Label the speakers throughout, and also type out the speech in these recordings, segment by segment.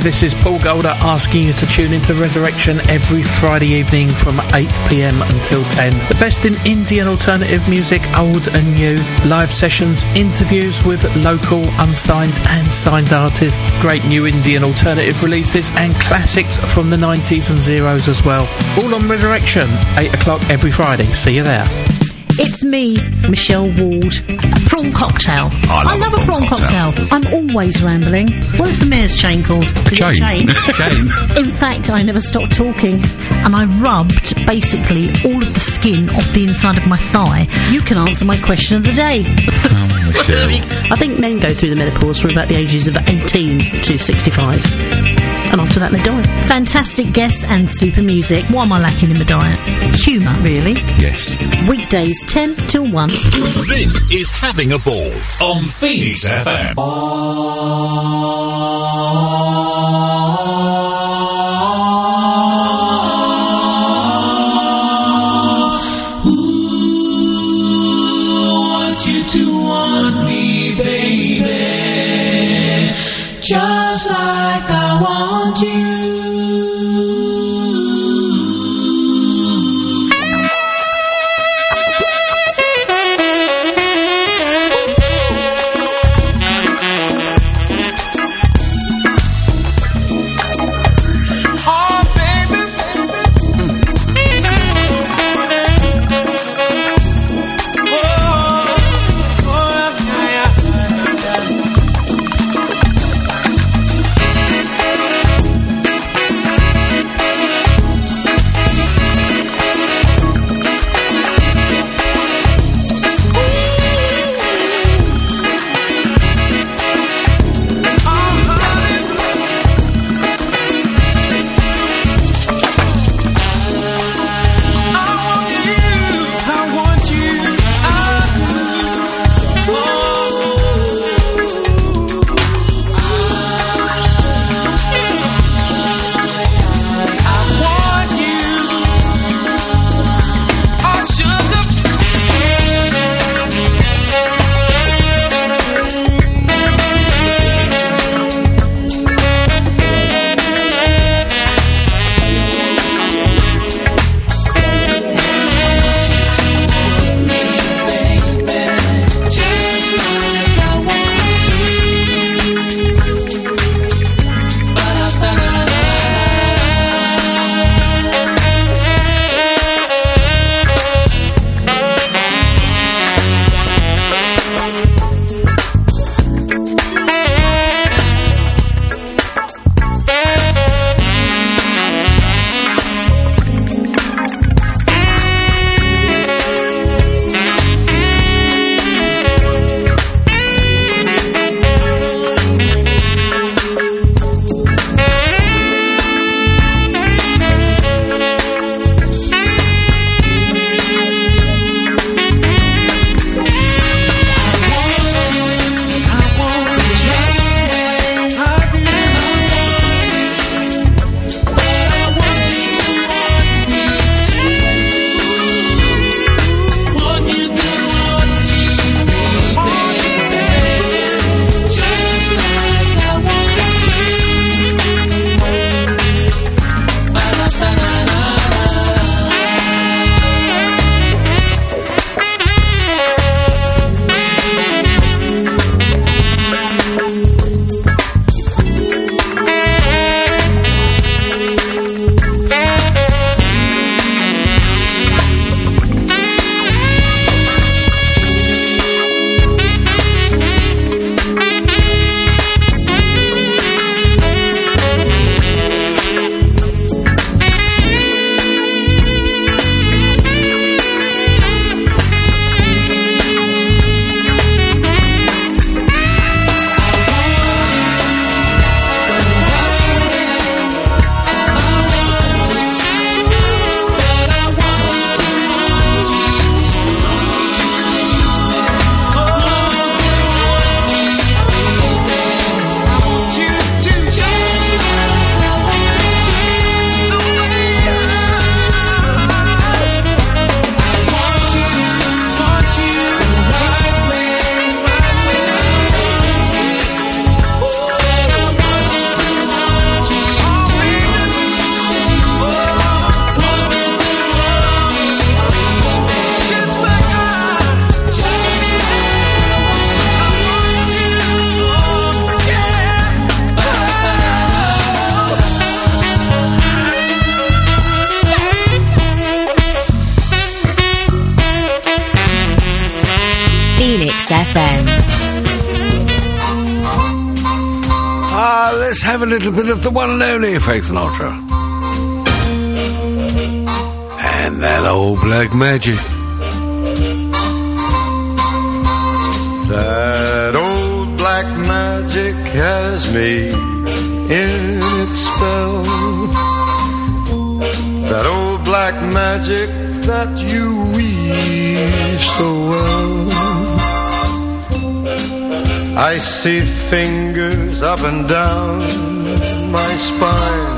Speaker 1: this is Paul Golder asking you to tune into Resurrection every Friday evening from 8pm until 10. The best in indie and alternative music, old and new, live sessions, interviews with local, unsigned and signed artists, great new indie and alternative releases, and classics from the 90s and zeros as well. All on Resurrection, 8 o'clock every Friday. See you there.
Speaker 2: It's me, Michelle Ward. A prawn cocktail. I love a prawn cocktail. I'm always rambling. What is the mayor's chain called?
Speaker 3: Chain.
Speaker 2: In fact, I never stopped talking, and I rubbed basically all of the skin off the inside of my thigh. You can answer my question of the day. I think men go through the menopause from about the ages of 18 to 65. And after that they die. Fantastic guests and super music. What am I lacking in my diet? Humour, really.
Speaker 3: Yes.
Speaker 2: Weekdays 10 till 1.
Speaker 4: This is Having a Ball on Phoenix FM.
Speaker 5: Want you to want me, baby, just like I want you.
Speaker 3: FM.
Speaker 6: Let's have a little bit of the one and only Frank Sinatra. And that old black magic.
Speaker 7: That old black magic has me in its spell. That old black magic that you weave so well. I see fingers up and down my spine.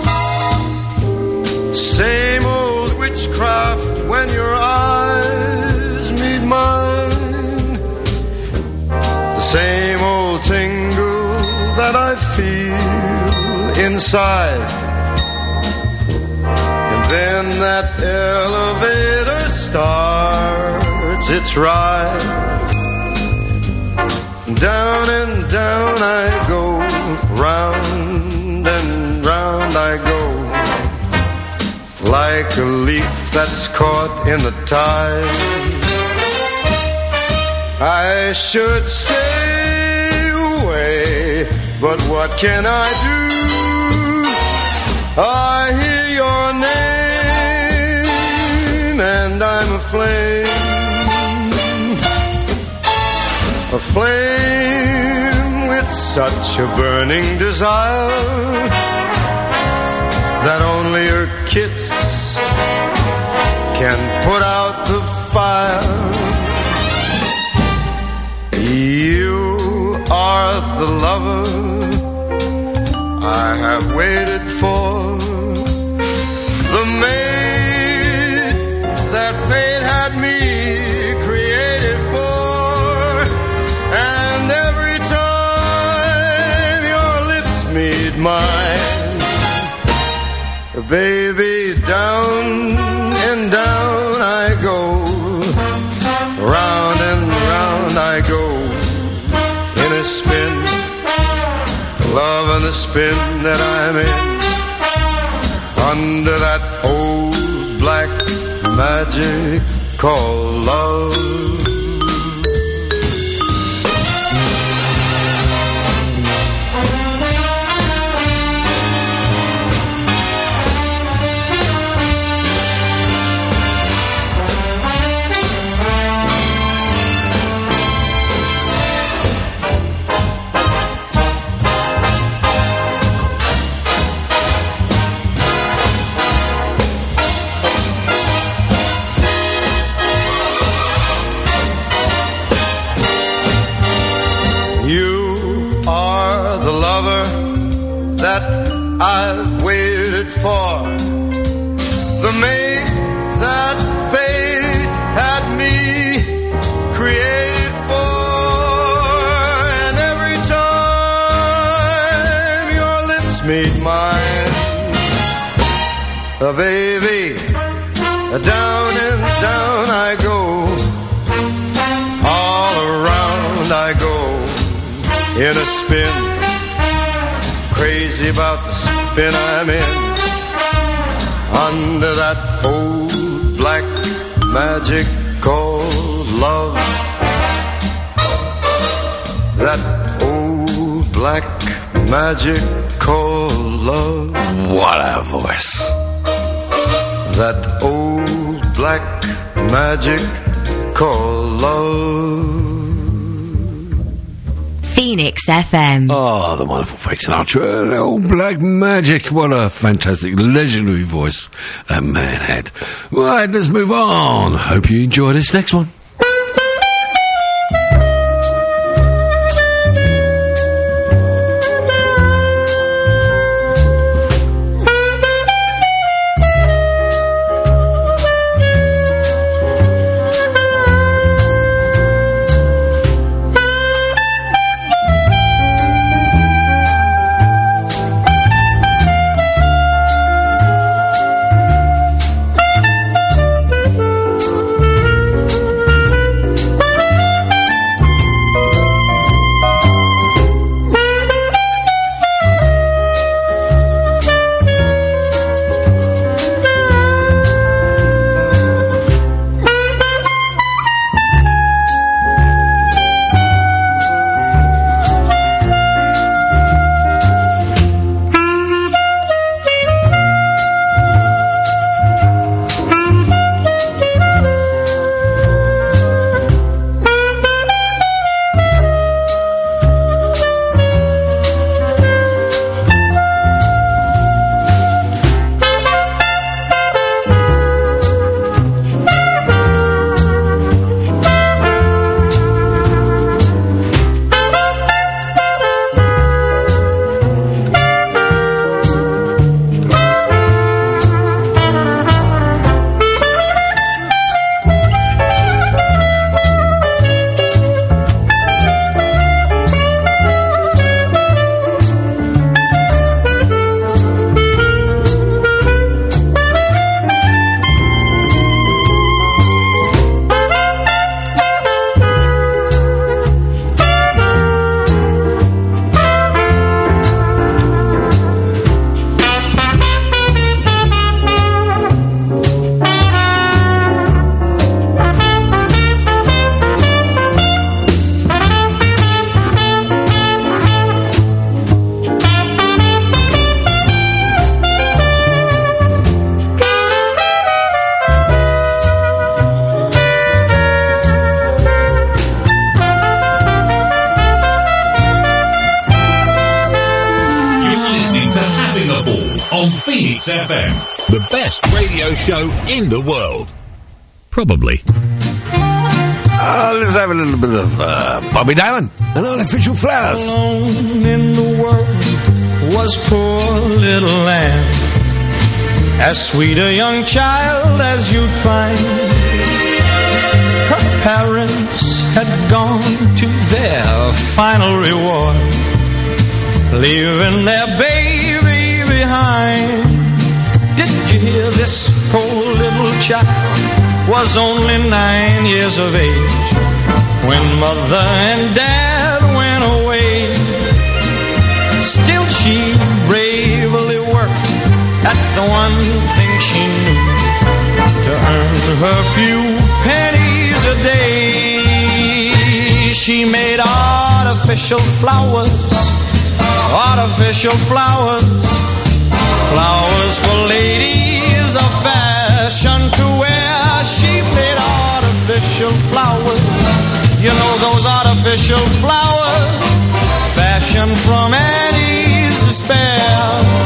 Speaker 7: Same old witchcraft when your eyes meet mine. The same old tingle that I feel inside. And then that elevator starts its ride. Down and down I go, round and round I go, like a leaf that's caught in the tide. I should stay away, but what can I do? I hear your name and I'm aflame. Aflame with such a burning desire that only your kiss can put out the fire. You are the lover I have waited for, the maid that fate had me created for. And every time your lips meet mine, baby, down and down I go, round and round I go, in a spin, love and the spin that I'm in, under that old black magic called love. I've waited for, the mate that fate had me created for. And every time your lips meet mine, baby, down and down I go, all around I go, in a spin, crazy about the spin I'm in, under that old black magic called love. That old black magic called love.
Speaker 6: What a voice.
Speaker 7: That old black magic called love.
Speaker 3: Phoenix FM.
Speaker 6: Oh, the wonderful Frank Sinatra, old black magic. What a fantastic, legendary voice that man had. Right, let's move on. Hope you enjoy this next one.
Speaker 4: Phoenix FM, the best radio show in the world. Probably.
Speaker 6: Let's have a little bit of Bobby Darin and Artificial Flowers.
Speaker 5: Alone in the world was poor little lamb, as sweet a young child as you'd find. Her parents had gone to their final reward, leaving their baby behind. Did you hear this poor little child was only 9 years of age when mother and dad went away. Still she bravely worked at the one thing she knew, to earn her few pennies a day. She made artificial flowers, artificial flowers, flowers for ladies of fashion to wear. She made artificial flowers, you know those artificial flowers, fashioned from Annie's despair.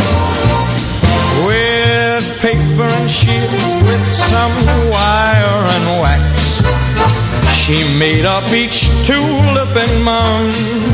Speaker 5: With paper and shears, with some wire and wax, she made up each tulip and mound.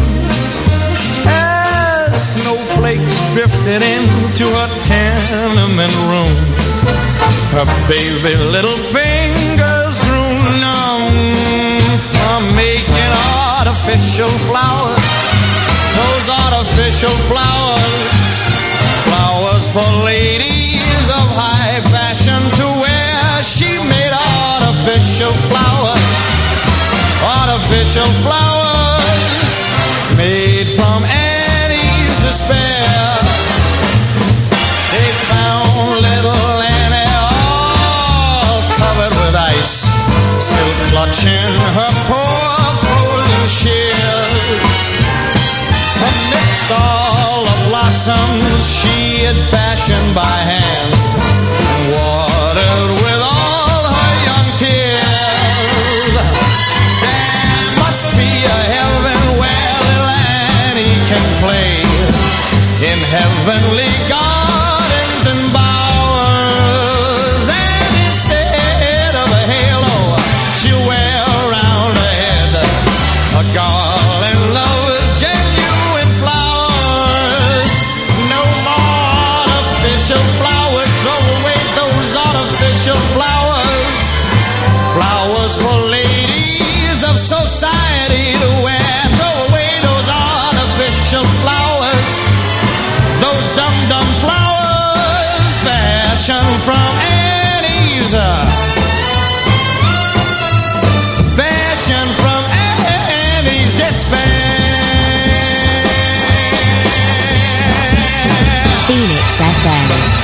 Speaker 5: As snowflakes drifted into her tenement room, her baby little fingers grew numb from making artificial flowers, those artificial flowers, flowers for ladies of high fashion to wear. She made artificial flowers, artificial flowers, made from Annie's despair. They found little Annie all covered with ice, still clutching her poor frozen shears. Amidst all the blossoms she had fashioned by hand and watered with all her young tears. There must be a heaven where little Annie can play, in heavenly gardens and bowers. And instead of a halo, she'll wear around her head a garland of genuine flowers. No more artificial flowers, throw away those artificial flowers, flowers for ladies of society to wear. Throw away those artificial flowers, those dum-dum flowers, fashioned from Annie's, fashioned from Annie's despair.
Speaker 2: Phoenix FM.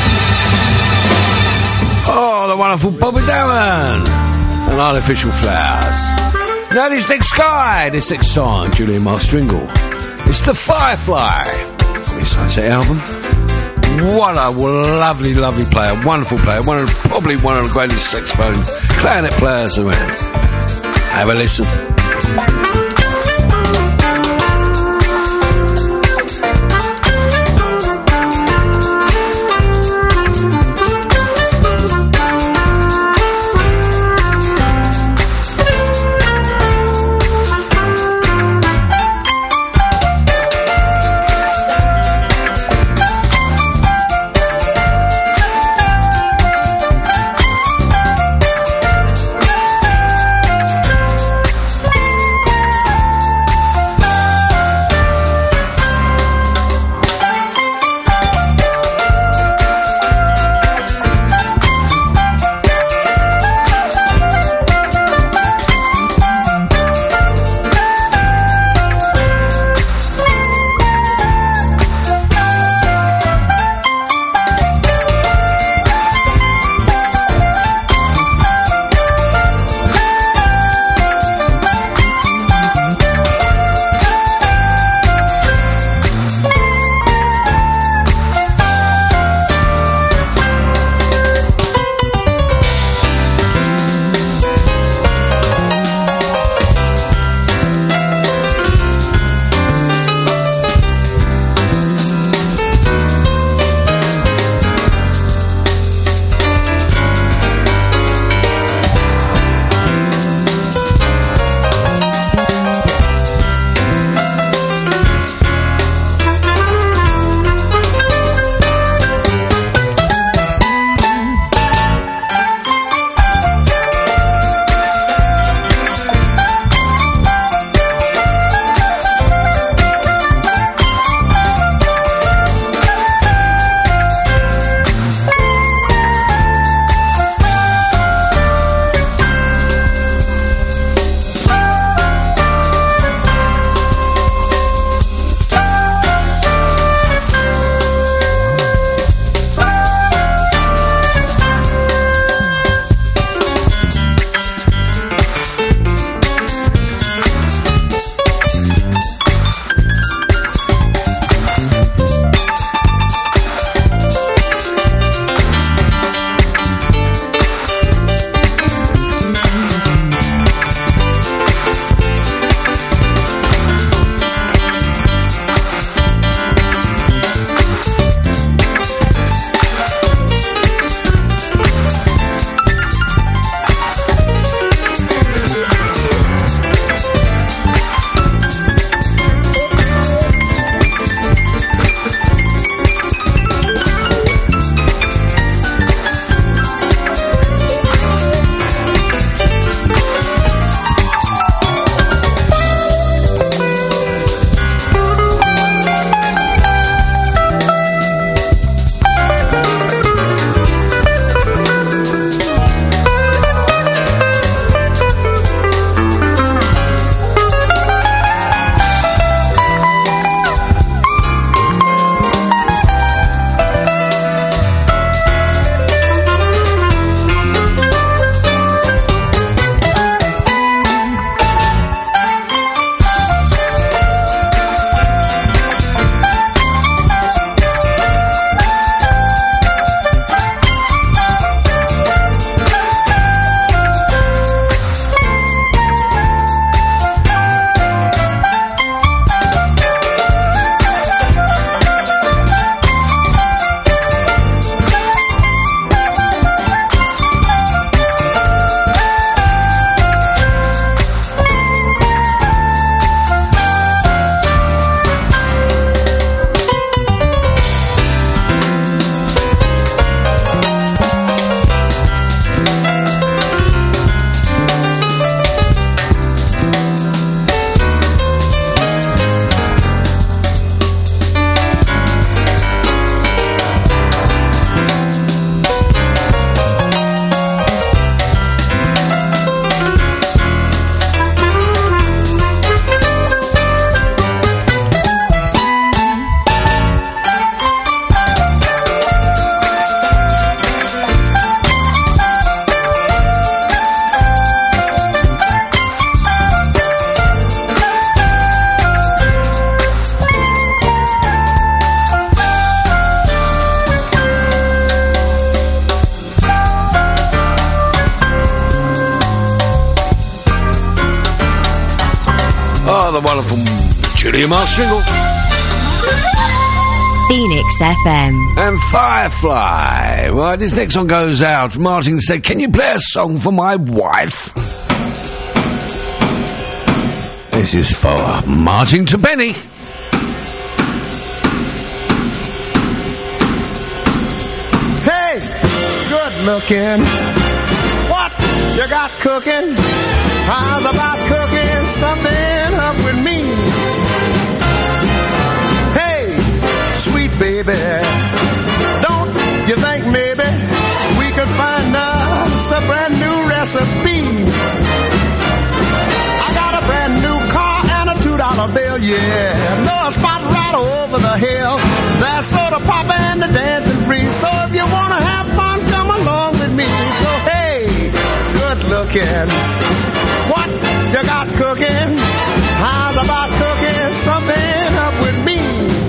Speaker 6: Oh, the wonderful Bobby Darin and Artificial Flowers. Now this next guy, this next song, Julian Mark Stringle, it's The Firefly from his Sunset album. What a lovely, lovely player, wonderful player, probably one of the greatest saxophone clarinet players around. Have a listen. the wonderful Julia Marstringle.
Speaker 3: Phoenix FM.
Speaker 6: And Firefly. Right, this next one goes out. Martin said, can you play a song for my wife? This is for Martin to Benny.
Speaker 7: Hey, good looking. What you got cooking? How's about cooking something up with me? Hey, sweet baby, don't you think maybe we could find us a brand new recipe? I got a brand new car and a $2 bill, yeah. No spot right over the hill. That's soda pop and the dancing free. So if you wanna have fun, come along with me. So hey, good looking. What you got cooking? How's about cooking something up with me?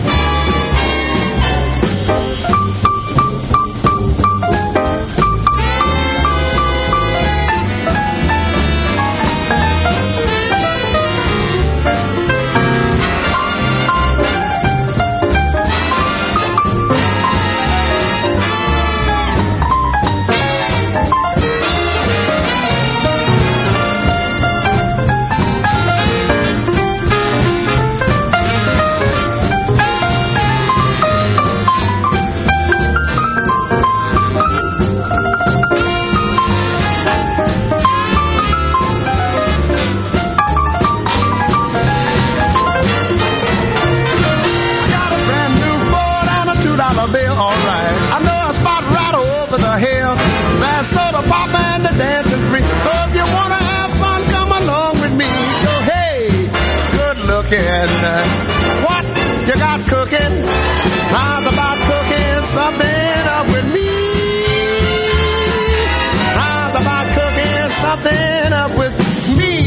Speaker 7: What you got cooking? How's about cooking something up with me? How's about cooking something up with me?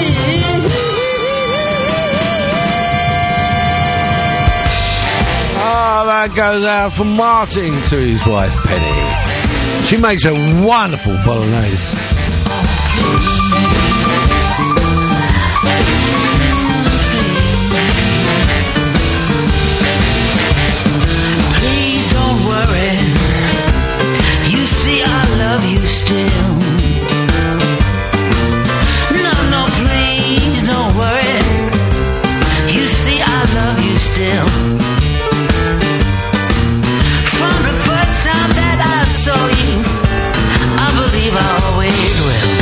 Speaker 6: Oh, that goes out from Martin to his wife Penny. She makes a wonderful bolognese.
Speaker 8: Still, no, please don't worry. You see, I love you still. From the first time that I saw you, I believe I always will.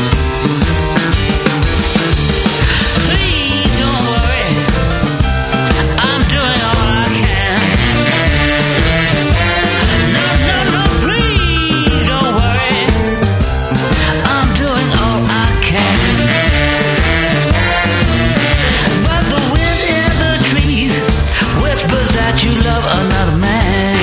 Speaker 8: Please don't worry, I'm doing all I can. No, please don't worry, I'm doing all I can. But the wind in the trees whispers that you love another man.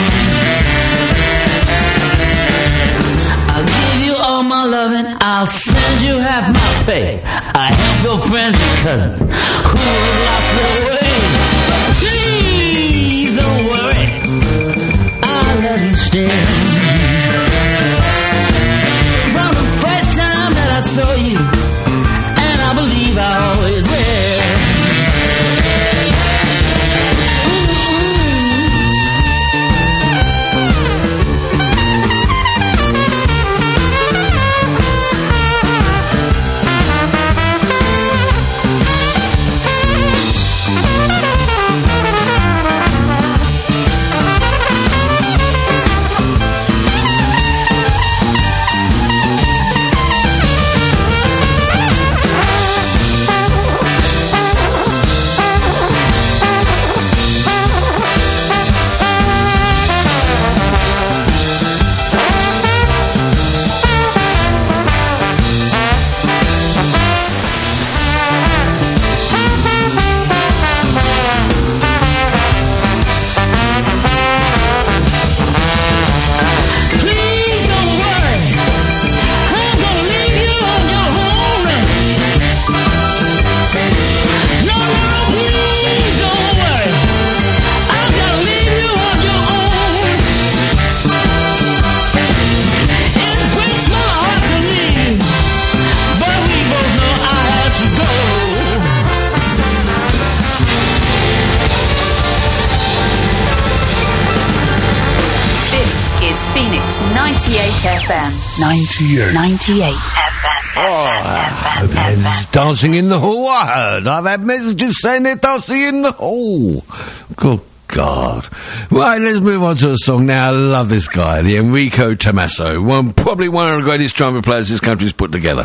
Speaker 8: I'll give you all my loving, I'll send you half my pay. I help your friends and cousins who have lost their way. Please don't worry, I love you still. From the first time that I saw you, and I believe I always will.
Speaker 3: 98 FM. 98 FM.
Speaker 6: Dancing in the hall, I heard. I've had messages saying they're dancing in the hall. Good God. Right, let's move on to a song now. I love this guy, the Enrico Tommaso. Probably one of the greatest trumpet players this country's put together.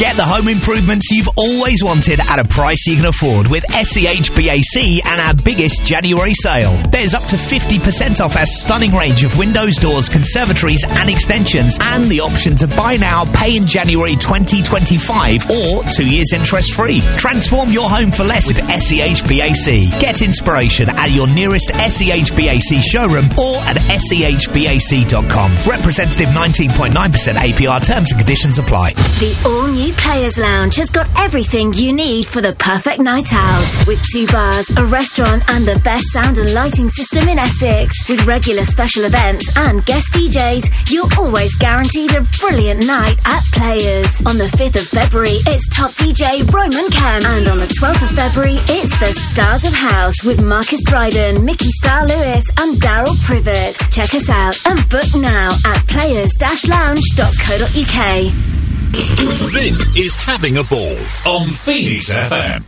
Speaker 9: Get the home improvements you've always wanted at a price you can afford with SEHBAC and our biggest January sale. There's up to 50% off our stunning range of windows, doors, conservatories and extensions, and the option to buy now, pay in January 2025 or 2 years interest free. Transform your home for less with SEHBAC. Get inspiration at your nearest SEHBAC showroom or at SEHBAC.com. Representative 19.9% APR, terms and conditions apply.
Speaker 10: The all-new Players Lounge has got everything you need for the perfect night out. With 2 bars, a restaurant and the best sound and lighting system in Essex. With regular special events and guest DJs, you're always guaranteed a brilliant night at Players. On the 5th of February, it's top DJ Roman Kemp. And on the 12th of February, it's the Stars of House with Marcus Dryden, Mickey Star Lewis and Daryl Privet. Check us out and book now at players-lounge.co.uk.
Speaker 4: This is Having a Ball on Phoenix FM.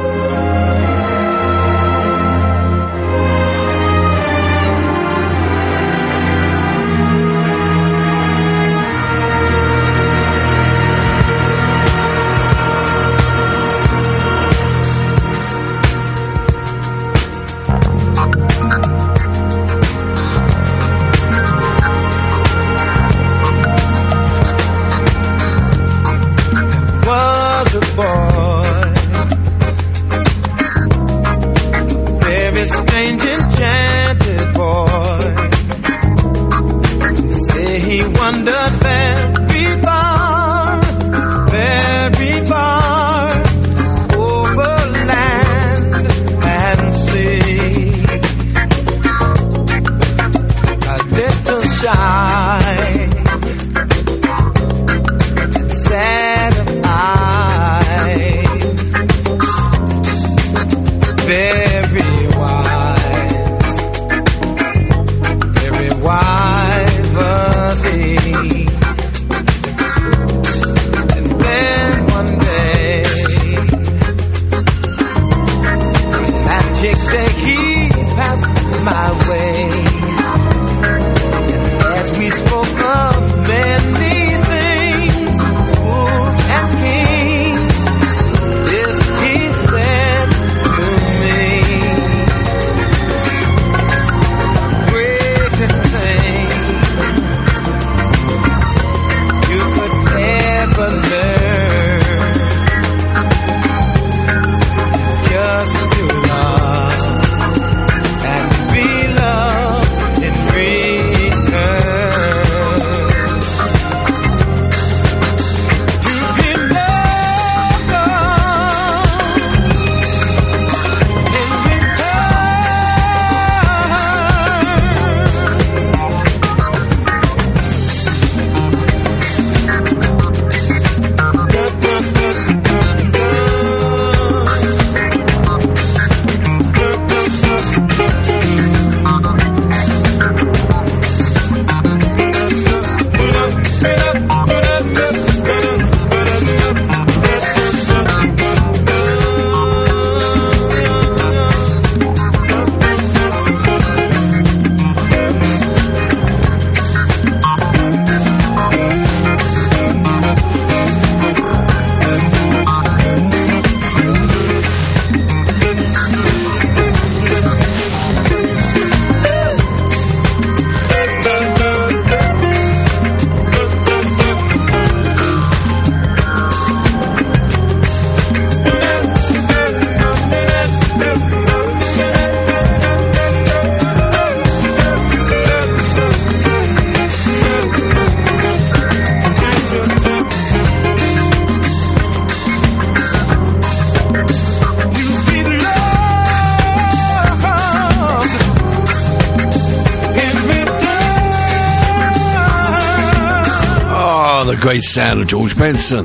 Speaker 6: Great sound of George Benson.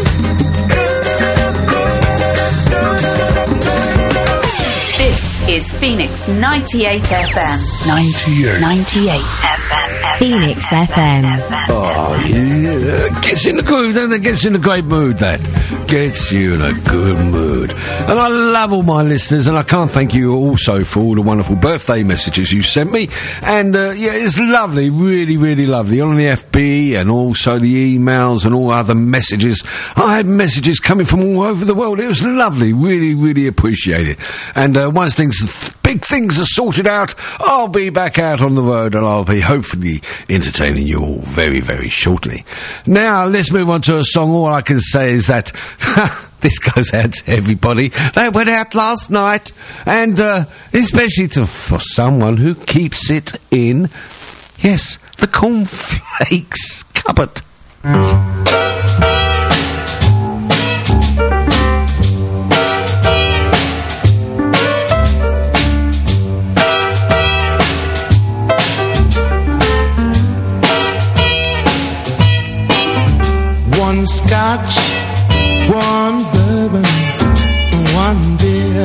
Speaker 11: Is
Speaker 3: is Phoenix 98 FM.
Speaker 7: 98
Speaker 3: FM.
Speaker 11: Phoenix FM.
Speaker 6: Oh, yeah. Gets in the groove, doesn't it? Gets in a great mood, that. Gets you in a good mood. And I love all my listeners, and I can't thank you also for all the wonderful birthday messages you sent me. And, yeah, it's lovely, really, really lovely. On the FB and also the emails and all other messages. I had messages coming from all over the world. It was lovely. Really, really appreciate it. And once big things are sorted out, I'll be back out on the road, and I'll be hopefully entertaining you all very, very shortly. Now, let's move on to a song. All I can say is that this goes out to everybody that went out last night, and especially for someone who keeps it in, yes, the cornflakes cupboard.
Speaker 5: One scotch, one bourbon, one beer.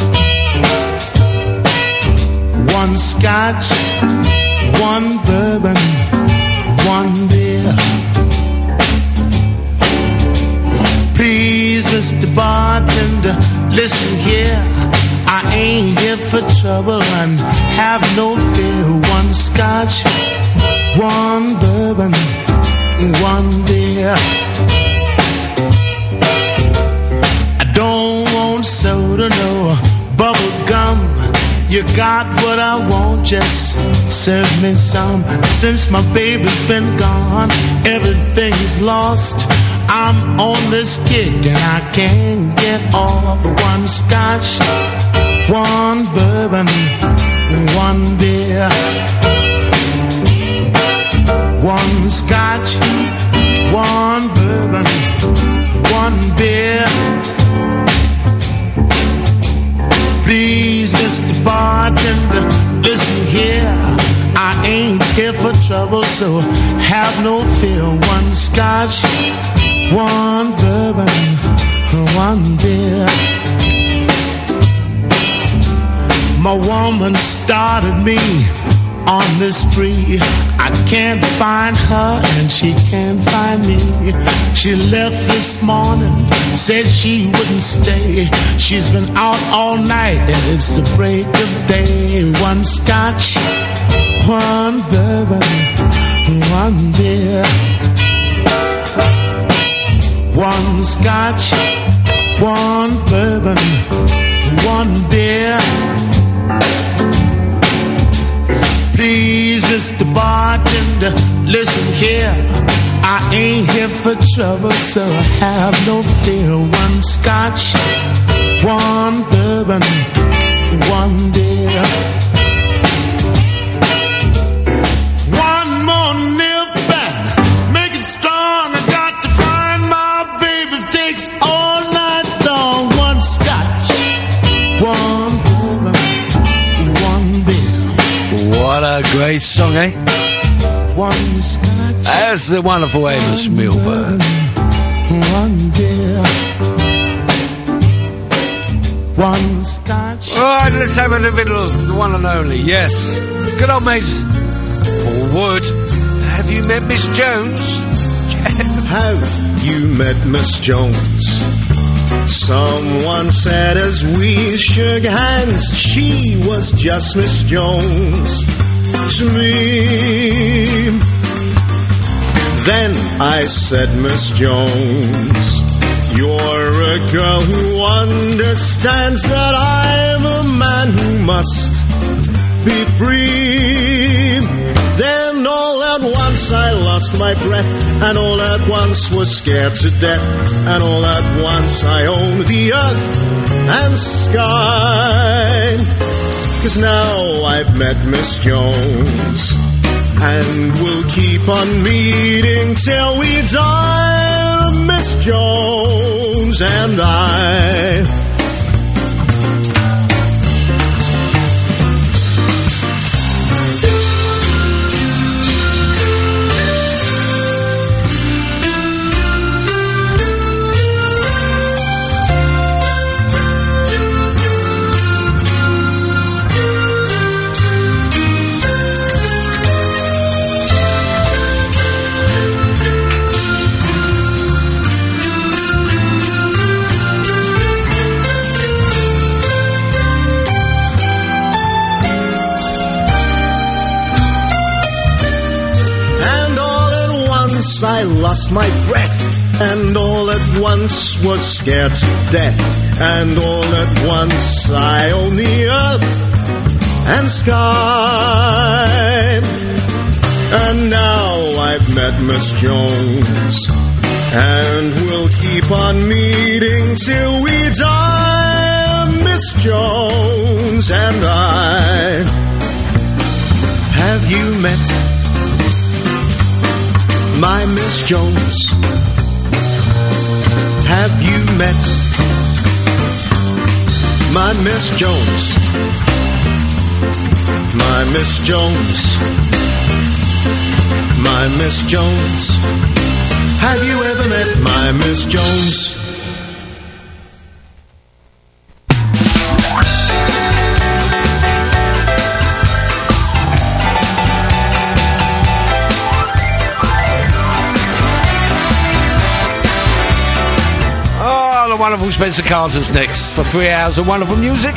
Speaker 5: One scotch, one bourbon, one beer. Please, Mr. Bartender, listen here. I ain't here for trouble and have no fear. One scotch, one bourbon, one beer. I don't want soda, no bubble gum. You got what I want, just serve me some. Since my baby's been gone, everything's lost. I'm on this kick and I can't get off. One scotch, one bourbon, one beer. One scotch, one bourbon, one beer. Please, Mr. Bartender, listen here. I ain't here for trouble, so have no fear. One scotch, one bourbon, one beer. My woman started me on this spree. I can't find her and she can't find me. She left this morning, said she wouldn't stay. She's been out all night and it's the break of day. One scotch, one bourbon, one beer. One scotch, one bourbon, one beer. Please, Mr. Bartender, listen here. I ain't here for trouble, so have no fear. One scotch, one bourbon, one beer. One more nip and make it strong. I got to find my baby. It takes all night long. One scotch, one bourbon, one beer.
Speaker 6: What a great song, eh?
Speaker 5: One scotch.
Speaker 6: That's the wonderful Amos Milburn.
Speaker 5: One beer. One scotch.
Speaker 6: All right, let's have a little, the one and only. Yes, good old mate Paul Wood. Have you met Miss Jones?
Speaker 7: Have you met Miss Jones? Someone said as we shook hands, she was just Miss Jones to me. Then I said, Miss Jones, you're a girl who understands that I'm a man who must be free. Then all at once I lost my breath, and all at once was scared to death, and all at once I owned the earth and sky. 'Cause now I've met Miss Jones, and we'll keep on meeting till we die, Miss Jones and I. I lost my breath, and all at once was scared to death, and all at once I own the earth and sky. And now I've met Miss Jones, and we'll keep on meeting till we die, Miss Jones and I. Have you met my Miss Jones? Have you met my Miss Jones? My Miss Jones, my Miss Jones. Have you ever met my Miss Jones?
Speaker 6: Oh, the wonderful Spencer Carter's next for 3 hours of wonderful music.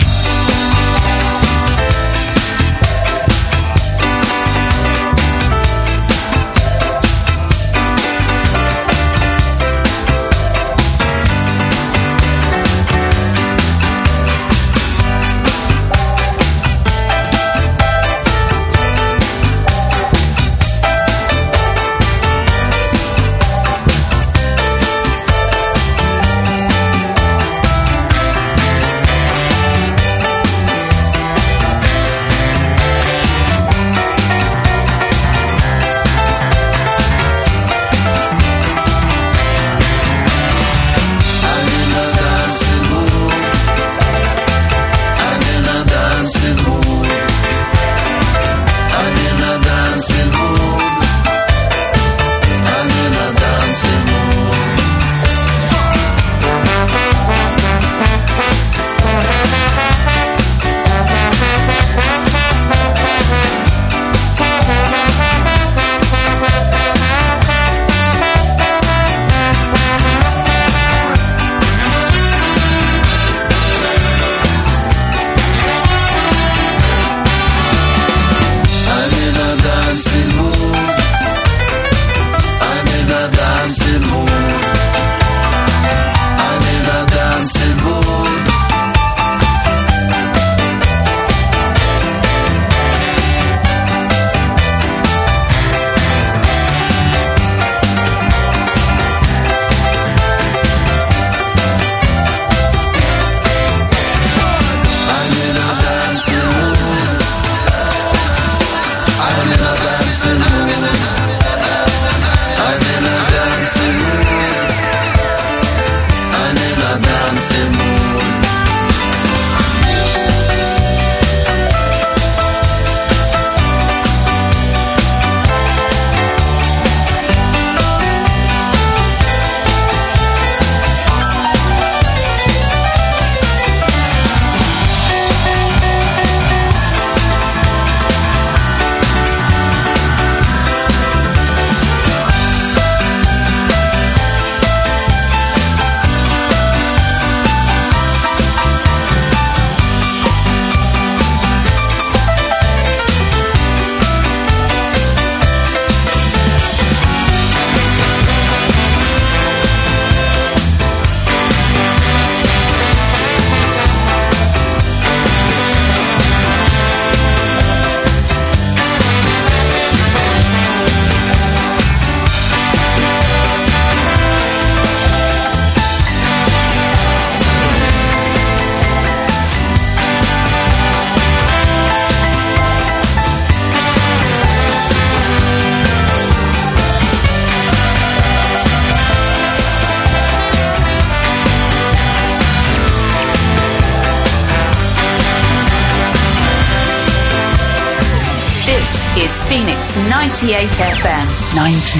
Speaker 3: is Phoenix 98 FM.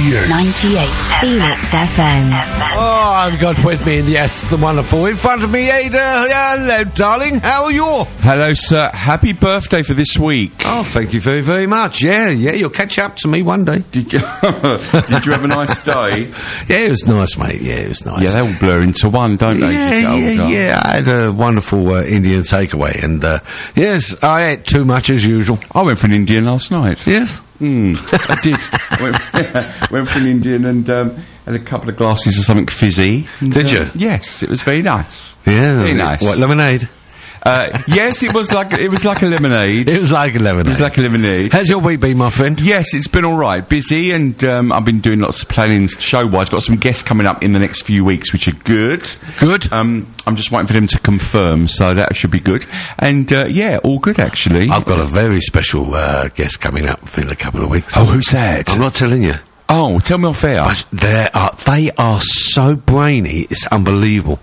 Speaker 10: 98 Phoenix FM.
Speaker 6: Oh, I've got with me, yes, the wonderful in front of me, Ada. Hello, darling. How are you?
Speaker 11: Hello, sir. Happy birthday for this week.
Speaker 6: Oh, thank you very, very much. Yeah, you'll catch up to me one day.
Speaker 11: Did you? Did you have a nice day?
Speaker 6: Yeah, it was nice, mate. Yeah, it was nice.
Speaker 11: Yeah, they all blur into one, don't they?
Speaker 6: Yeah. I had a wonderful Indian takeaway, and yes, I ate too much as usual.
Speaker 11: I went for an Indian last night.
Speaker 6: Yes.
Speaker 11: I did. Went for an Indian and had a couple of glasses of something fizzy. And,
Speaker 6: Did you?
Speaker 11: Yes, it was very nice.
Speaker 6: Yeah.
Speaker 11: Very nice.
Speaker 6: What, lemonade?
Speaker 11: Yes, it was like a lemonade.
Speaker 6: It was like a lemonade.
Speaker 11: It was like a lemonade.
Speaker 6: How's your week been, my friend?
Speaker 11: Yes, it's been all right. Busy, and I've been doing lots of planning show-wise. Got some guests coming up in the next few weeks, which are good.
Speaker 6: Good.
Speaker 11: I'm just waiting for them to confirm, so that should be good. And yeah, all good actually.
Speaker 6: I've got a very special guest coming up in a couple of weeks.
Speaker 11: Oh, who's that?
Speaker 6: I'm not telling you.
Speaker 11: Oh, tell me off air.
Speaker 6: But they are so brainy, it's unbelievable.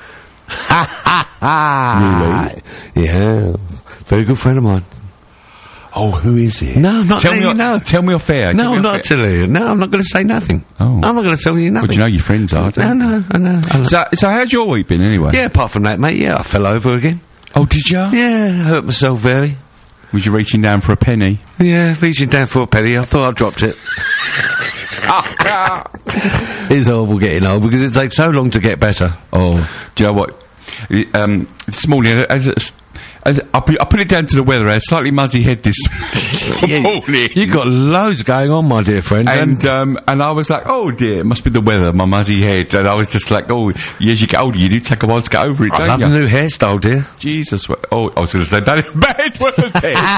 Speaker 6: Really? Yeah. Very good friend of mine.
Speaker 11: Oh, who is it?
Speaker 6: No, I'm not telling you. No,
Speaker 11: tell me off air.
Speaker 6: No, I'm not telling you. No, I'm not going to say nothing.
Speaker 11: Oh.
Speaker 6: I'm not going to tell you nothing.
Speaker 11: Well, do you know your friends are?
Speaker 6: I know.
Speaker 11: So how's your week been anyway?
Speaker 6: Yeah, apart from that, mate, yeah, I fell over again.
Speaker 11: Oh, did you?
Speaker 6: Yeah, hurt myself very.
Speaker 11: Was you reaching down for a penny?
Speaker 6: Yeah, reaching down for a penny. I thought I dropped it. It's horrible getting old because it takes so long to get better.
Speaker 11: Oh, do you know what? This morning, I put it down to the weather. I had a slightly muzzy head this morning.
Speaker 6: You've got loads going on, my dear friend.
Speaker 11: And I was like, oh dear, it must be the weather, my muzzy head. And I was just like, oh, as you get older, you do take a while to get over it, don't you?
Speaker 6: I love the new hairstyle, dear.
Speaker 11: Jesus. Oh, I was going to say that in bed, wasn't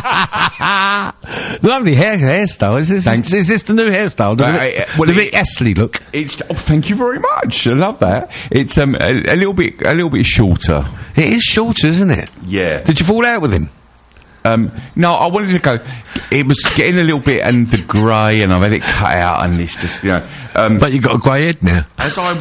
Speaker 11: it?
Speaker 6: Lovely hairstyle. Is this the new hairstyle? The bit Esley look.
Speaker 11: Thank you very much. I love that. It's a little bit shorter.
Speaker 6: It is shorter, isn't it?
Speaker 11: Yeah.
Speaker 6: Did you fall out with him?
Speaker 11: No, I wanted to go. It was getting a little bit and the grey, and I've had it cut out, and it's just, you know.
Speaker 6: But you've got a grey head now.
Speaker 11: As I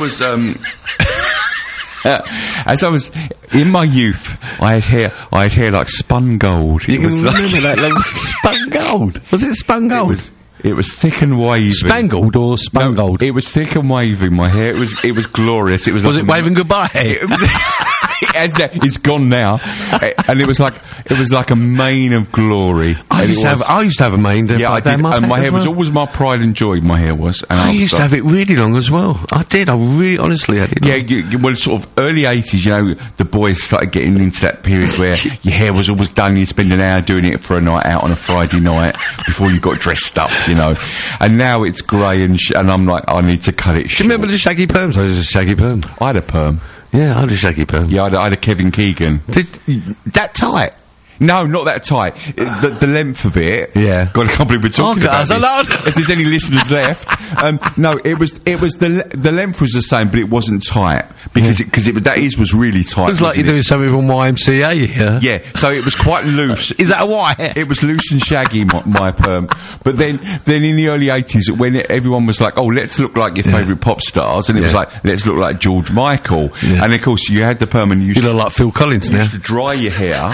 Speaker 11: was in my youth, I had hair like spun gold.
Speaker 6: You can remember that, like spun gold. Was it spun gold?
Speaker 11: It was thick and wavy.
Speaker 6: Spangled or spun gold?
Speaker 11: It was thick and wavy. My hair. It was glorious. It was.
Speaker 6: Was it waving goodbye?
Speaker 11: It was. It's gone now, and it was like a mane of glory.
Speaker 6: I used to have a mane.
Speaker 11: Yeah, I did, and my hair was always my pride and joy. My hair was. And
Speaker 6: I used to have it really long as well. I did. I really, honestly, had it.
Speaker 11: Yeah, well, sort of early 80s. You know, the boys started getting into that period where your hair was always done. You spend an hour doing it for a night out on a Friday night before you got dressed up. You know, and now it's grey and I'm like, I need to cut it short.
Speaker 6: Do you remember the shaggy perms? I was a shaggy perm.
Speaker 11: I had a perm.
Speaker 6: Yeah, I had a shaggy perm.
Speaker 11: Yeah, I had a Kevin Keegan.
Speaker 6: That tight?
Speaker 11: No, not that tight. The length of it.
Speaker 6: Yeah.
Speaker 11: God, I can't believe we're talking about this. If there's any listeners left. No, it was the length was the same, but it wasn't tight because that was really tight.
Speaker 6: Looks like you're doing something from YMCA here.
Speaker 11: Yeah, so it was quite loose.
Speaker 6: Is that a white?
Speaker 11: It was loose and shaggy, my perm. But then in the early 80s, when everyone was like, oh, let's look like your favourite pop stars, and it was like, let's look like George Michael. Yeah. And of course, you had the perm and you
Speaker 6: look like Phil Collins now.
Speaker 11: You used to dry your hair.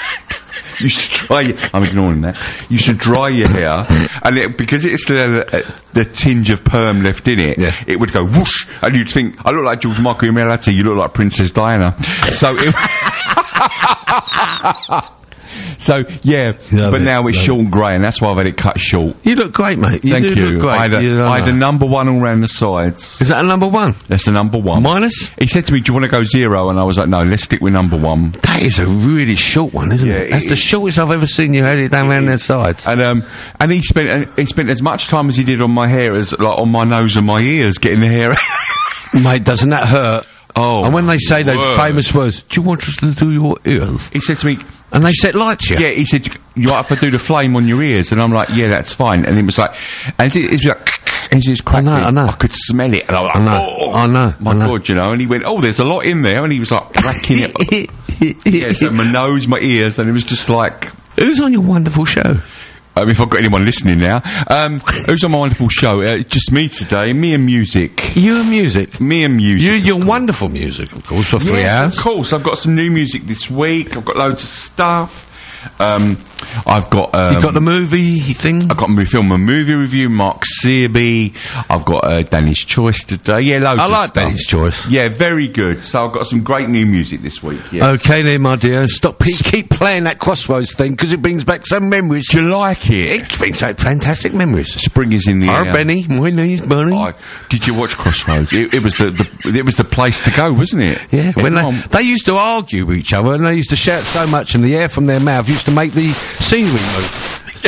Speaker 11: I'm ignoring that. You should dry your hair, and because it still had the tinge of perm left in it, it would go whoosh, and you'd think, I look like George Michael. In reality, you look like Princess Diana. So but now it's short and grey, and that's why I've had it cut short.
Speaker 6: You look great, mate.
Speaker 11: Thank you.
Speaker 6: Look great.
Speaker 11: I had a number one all round the sides.
Speaker 6: Is that a number one?
Speaker 11: That's a number one.
Speaker 6: Minus?
Speaker 11: He said to me, do you want to go 0? And I was like, no, let's stick with number one.
Speaker 6: That is a really short one, isn't it? That's the shortest I've ever seen you had it down around their sides.
Speaker 11: And he spent as much time as he did on my hair as like on my nose and my ears getting the hair out.
Speaker 6: Mate, doesn't that hurt?
Speaker 11: Oh,
Speaker 6: and when they say those famous words, do you want us to do your ears?
Speaker 11: He said to me...
Speaker 6: And they set light to you?
Speaker 11: Yeah, he said, you have to do the flame on your ears. And I'm like, yeah, that's fine. And it was like... And it was like... And it was crackling.
Speaker 6: I know.
Speaker 11: I could smell it. And I was like,
Speaker 6: I know.
Speaker 11: My God, you know. And he went, oh, there's a lot in there. And he was like, cracking it. Yeah, so my nose, my ears, and it was just like...
Speaker 6: Who's on your wonderful show?
Speaker 11: If I've got anyone listening now. Who's on my wonderful show? Just me today. Me and music.
Speaker 6: You and music?
Speaker 11: Me and music.
Speaker 6: Your wonderful music, of course, for 3 hours.
Speaker 11: Of course. I've got some new music this week. I've got loads of stuff. I've got...
Speaker 6: You've got the movie thing?
Speaker 11: I've got a movie review, Mark Searby. I've got Danny's Choice today. Yeah, loads of stuff. I like
Speaker 6: Danny's Choice.
Speaker 11: Yeah, very good. So I've got some great new music this week, yeah.
Speaker 6: Okay then, my dear. Keep playing that Crossroads thing, because it brings back some memories.
Speaker 11: Do you like it?
Speaker 6: It brings back fantastic memories.
Speaker 11: Spring is in the air.
Speaker 6: Hi, Benny. My name's Bunny.
Speaker 11: Did you watch Crossroads? It was the place to go, wasn't it?
Speaker 6: Yeah. When they used to argue with each other, and they used to shout so much, and the air from their mouth used to make the scenery move.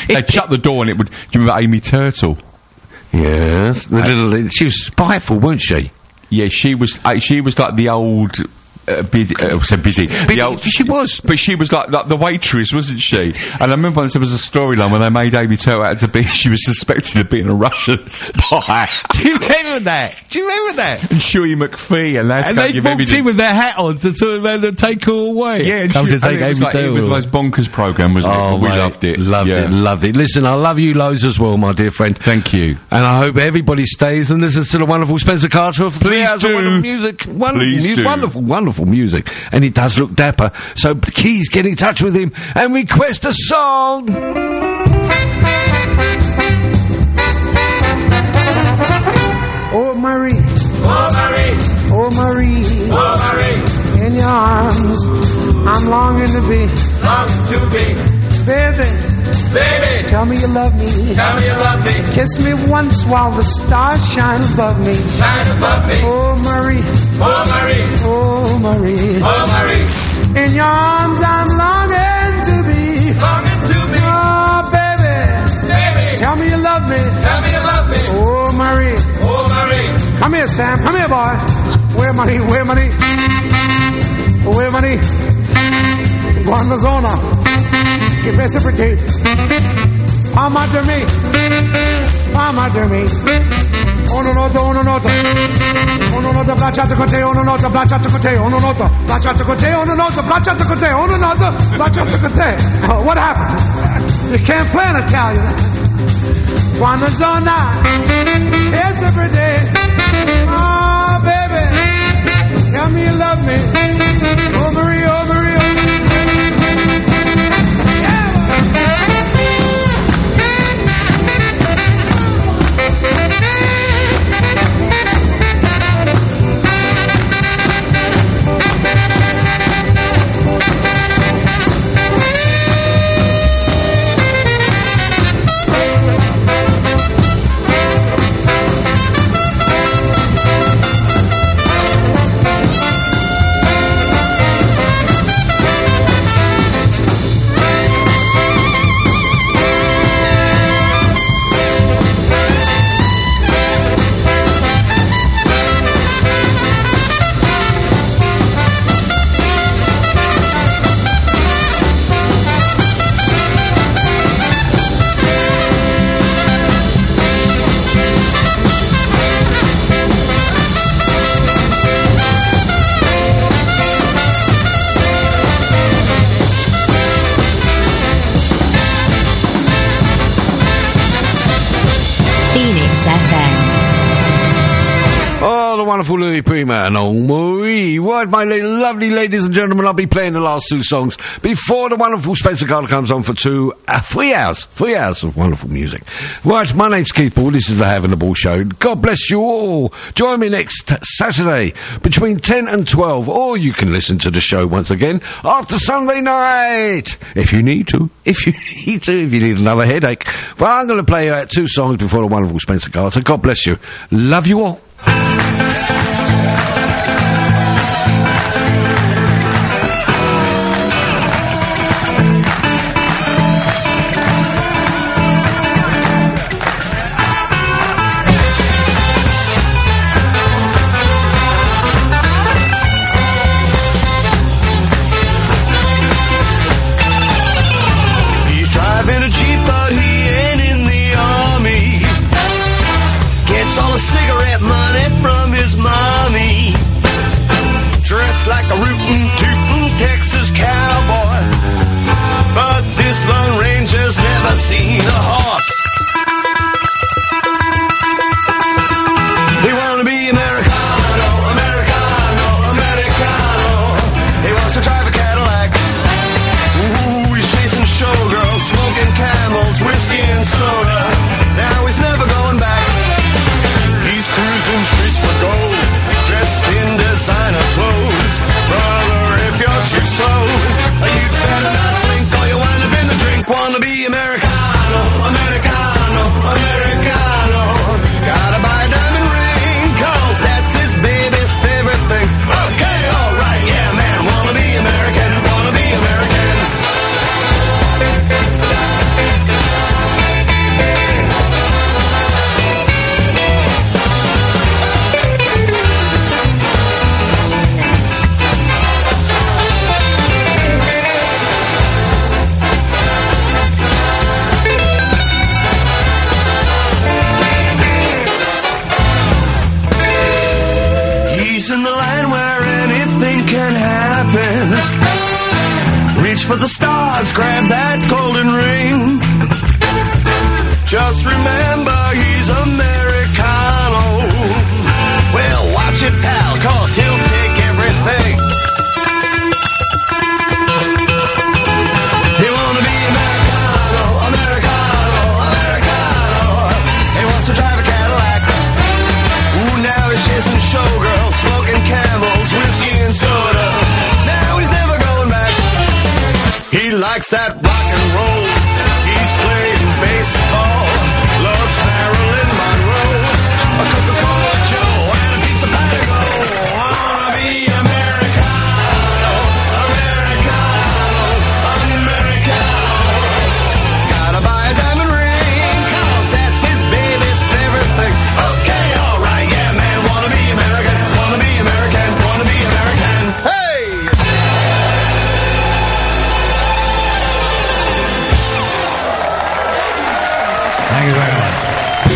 Speaker 11: They'd shut the door and it would... Do you remember Amy Turtle?
Speaker 6: Yes. She was spiteful, weren't she?
Speaker 11: Yeah, she was like the old... busy.
Speaker 6: She was.
Speaker 11: But she was like the waitress, wasn't she? And I remember once there was a storyline when they made Amy Turtle out to be, she was suspected of being a Russian spy.
Speaker 6: Do you remember that?
Speaker 11: And Shuey McPhee and that's
Speaker 6: and they walked in with their hat on to take her away.
Speaker 11: Yeah, and
Speaker 6: come to take Amy Turtle.
Speaker 11: It was the most bonkers programme, wasn't it? We loved it.
Speaker 6: Loved it. Listen, I love you loads as well, my dear friend.
Speaker 11: Thank you.
Speaker 6: And I hope everybody stays and listens to the wonderful Spencer Carter for 3 hours of wonderful music. Wonderful music, and he does look dapper. So please get in touch with him and request a song.
Speaker 7: Oh Marie, oh Marie, oh Marie, oh Marie, in your arms I'm longing to be, baby. Baby, tell me you love me. Kiss me once while the stars shine above me. Oh Marie, oh Marie, oh Marie, oh Marie. In your arms I'm longing to be. Oh baby, tell me you love me. Oh Marie, come here Sam, come here boy. Where money? Guarda zona. Che reciprocate. Fama de me. Uno noto. Bracciato con te, uno noto. Bracciato con te, uno noto. Bracciato con te. Oh, what happened? You can't play an Italian. Quando zona. It's every day. Oh, baby. Tell me you love me. Oh, Marie.
Speaker 6: Wonderful Louis Prima and old Marie. Right, my lovely ladies and gentlemen, I'll be playing the last 2 songs before the wonderful Spencer Carter comes on for 3 hours. 3 hours of wonderful music. Right, my name's Keith Ball. This is the Having the Ball Show. God bless you all. Join me next Saturday between 10 and 12, or you can listen to the show once again after Sunday night if you need to. If you need another headache. But I'm going to play 2 songs before the wonderful Spencer Carter. God bless you. Love you all.
Speaker 5: Like a rootin', tootin' Texas cowboy, but this Lone Ranger's never seen a horse. They wanna be Americano. He wants to drive a Cadillac. Ooh, he's chasing showgirls, smoking Camels, whiskey and soda. Now he's never going back. He's cruising streets for gold, dressed in designer clothes. Brother, if you're too slow, you'd better not blink or you'll wind up in the drink. Wanna be Americano. Gotta buy a diamond ring, 'cause that's his baby's favorite thing. Okay, alright, yeah man, wanna be American.
Speaker 7: evening. Reach for the stars, grab that golden ring. Just remember he's Americano. Well, watch it, pal, 'cause he'll take everything. He wanna be Americano, Americano, Americano. He wants to drive a Cadillac. Ooh, now he's chasing showgirls, smoking Camels, whiskey and soda. Now he's never going back. He likes that rock and roll. He's playing baseball. Loves Marilyn Monroe. A Coca-Cola Joe and a pizza Patago. Wanna be Americano, Americano, Americano. Gotta buy a diamond ring, 'cause that's his baby's favorite thing. Okay, alright, yeah, man. Wanna be American, wanna be American, wanna be American. Hey!
Speaker 12: Thank you very much.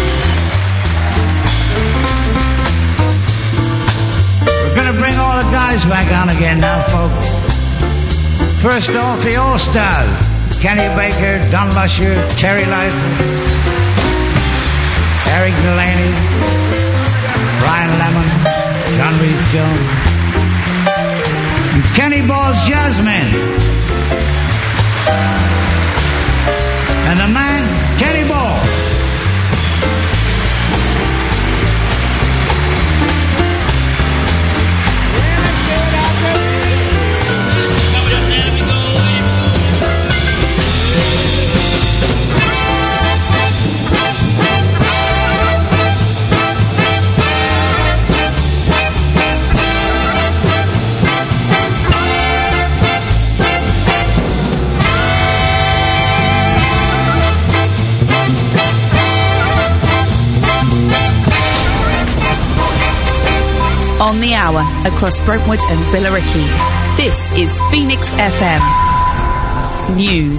Speaker 12: We're going to bring all the guys back on again now, folks. First off, the All-Stars. Kenny Baker, Don Lusher, Terry Lightman, Eric Delaney, Brian Lemon, John Rhys Jones, and Kenny Ball's Jazzmen. And the man, Kenny Ball.
Speaker 3: On the hour across Brentwood and Billericay. This is Phoenix FM News.